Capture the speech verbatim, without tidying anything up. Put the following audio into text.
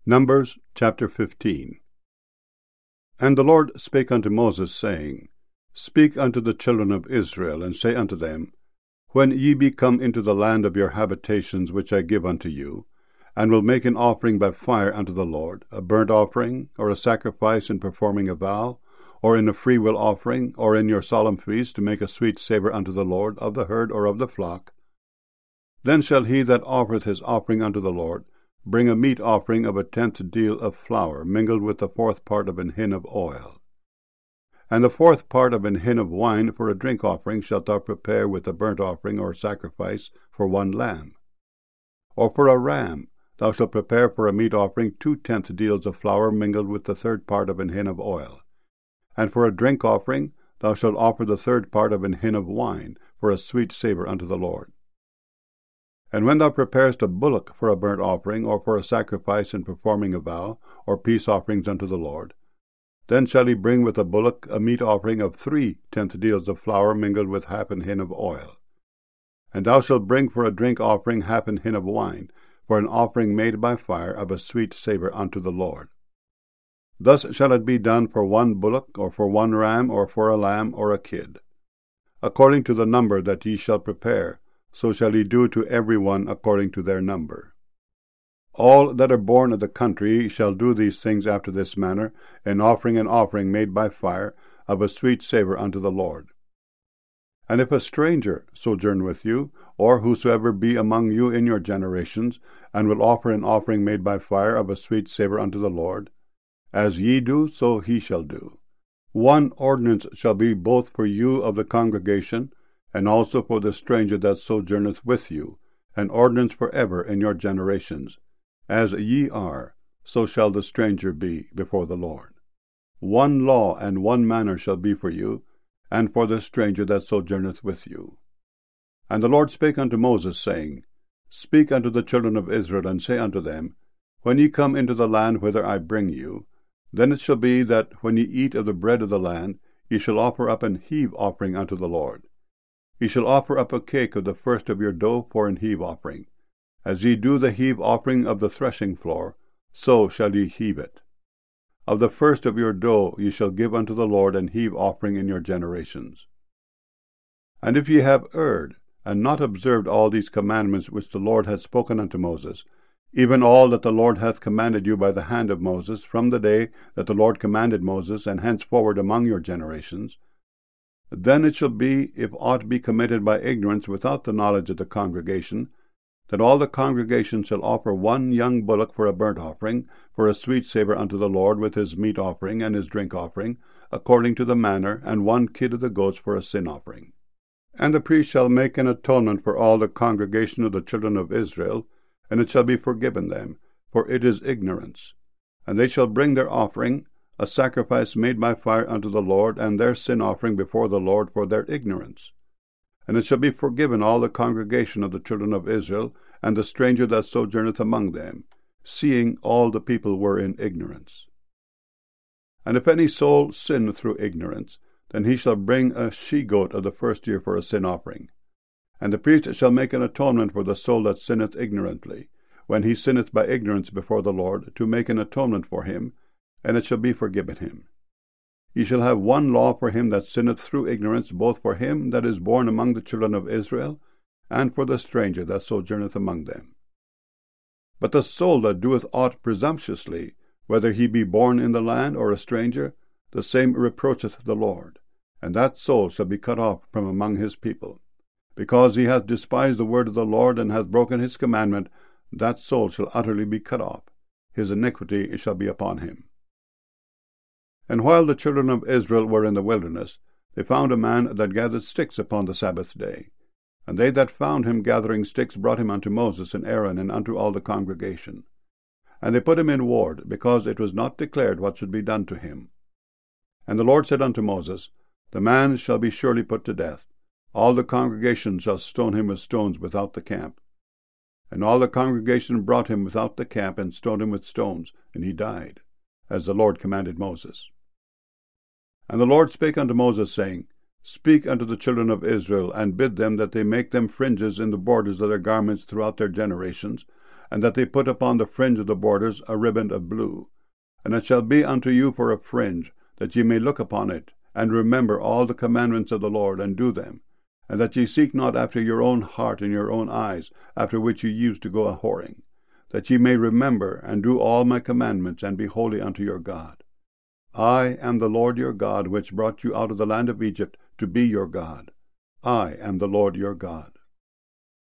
Numbers chapter fifteen. And the Lord spake unto Moses, saying, Speak unto the children of Israel, and say unto them, When ye be come into the land of your habitations which I give unto you, and will make an offering by fire unto the Lord, a burnt offering, or a sacrifice in performing a vow, or in a freewill offering, or in your solemn feast, to make a sweet savour unto the Lord, of the herd or of the flock, then shall he that offereth his offering unto the Lord bring a meat offering of a tenth deal of flour, mingled with the fourth part of an hin of oil. And the fourth part of an hin of wine for a drink offering shalt thou prepare with a burnt offering or sacrifice for one lamb. Or for a ram thou shalt prepare for a meat offering two tenth deals of flour mingled with the third part of an hin of oil. And for a drink offering thou shalt offer the third part of an hin of wine for a sweet savour unto the Lord. And when thou preparest a bullock for a burnt offering, or for a sacrifice in performing a vow, or peace offerings unto the Lord, then shall he bring with the bullock a meat offering of three tenth deals of flour mingled with half an hin of oil. And thou shalt bring for a drink offering half an hin of wine, for an offering made by fire of a sweet savour unto the Lord. Thus shall it be done for one bullock, or for one ram, or for a lamb, or a kid. According to the number that ye shall prepare, so shall he do to every one according to their number. All that are born of the country shall do these things after this manner, in offering an offering made by fire of a sweet savour unto the Lord. And if a stranger sojourn with you, or whosoever be among you in your generations, and will offer an offering made by fire of a sweet savour unto the Lord, as ye do, so he shall do. One ordinance shall be both for you of the congregation, and also for the stranger that sojourneth with you, an ordinance for ever in your generations. As ye are, so shall the stranger be before the Lord. One law and one manner shall be for you, and for the stranger that sojourneth with you. And the Lord spake unto Moses, saying, Speak unto the children of Israel, and say unto them, When ye come into the land whither I bring you, then it shall be that when ye eat of the bread of the land, ye shall offer up an heave offering unto the Lord. Ye shall offer up a cake of the first of your dough for an heave offering. As ye do the heave offering of the threshing floor, so shall ye heave it. Of the first of your dough ye shall give unto the Lord an heave offering in your generations. And if ye have erred, and not observed all these commandments which the Lord hath spoken unto Moses, even all that the Lord hath commanded you by the hand of Moses, from the day that the Lord commanded Moses, and henceforward among your generations, then it shall be, if aught be committed by ignorance without the knowledge of the congregation, that all the congregation shall offer one young bullock for a burnt offering, for a sweet savour unto the Lord, with his meat offering and his drink offering, according to the manner, and one kid of the goats for a sin offering. And the priest shall make an atonement for all the congregation of the children of Israel, and it shall be forgiven them, for it is ignorance. And they shall bring their offering, a sacrifice made by fire unto the Lord, and their sin offering before the Lord for their ignorance. And it shall be forgiven all the congregation of the children of Israel, and the stranger that sojourneth among them, seeing all the people were in ignorance. And if any soul sin through ignorance, then he shall bring a she-goat of the first year for a sin offering. And the priest shall make an atonement for the soul that sinneth ignorantly, when he sinneth by ignorance before the Lord, to make an atonement for him, and it shall be forgiven him. Ye shall have one law for him that sinneth through ignorance, both for him that is born among the children of Israel, and for the stranger that sojourneth among them. But the soul that doeth aught presumptuously, whether he be born in the land or a stranger, the same reproacheth the Lord, and that soul shall be cut off from among his people. Because he hath despised the word of the Lord, and hath broken his commandment, that soul shall utterly be cut off. His iniquity shall be upon him. And while the children of Israel were in the wilderness, they found a man that gathered sticks upon the Sabbath day. And they that found him gathering sticks brought him unto Moses and Aaron, and unto all the congregation. And they put him in ward, because it was not declared what should be done to him. And the Lord said unto Moses, The man shall be surely put to death. All the congregation shall stone him with stones without the camp. And all the congregation brought him without the camp, and stoned him with stones, and he died, as the Lord commanded Moses. And the Lord spake unto Moses, saying, Speak unto the children of Israel, and bid them that they make them fringes in the borders of their garments throughout their generations, and that they put upon the fringe of the borders a riband of blue. And it shall be unto you for a fringe, that ye may look upon it, and remember all the commandments of the Lord, and do them, and that ye seek not after your own heart and your own eyes, after which ye used to go a whoring, that ye may remember and do all my commandments, and be holy unto your God. I am the Lord your God, which brought you out of the land of Egypt, to be your God. I am the Lord your God.